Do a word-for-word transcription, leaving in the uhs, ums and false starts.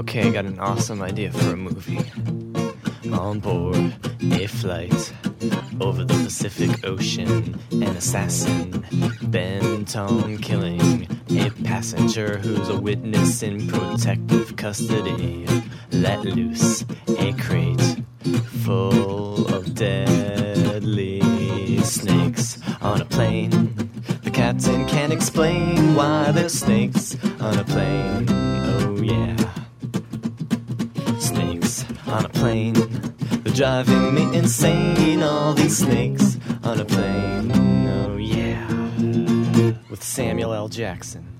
Okay, I got an awesome idea for a movie. On board a flight over the Pacific Ocean, an assassin bent on killing a passenger who's a witness in protective custody. Let loose a crate full of deadly snakes on a plane. The captain can't explain why there's snakes on a plane. Oh yeah, snakes on a plane. They're driving me insane, all these snakes on a plane. Oh yeah, with Samuel L. Jackson.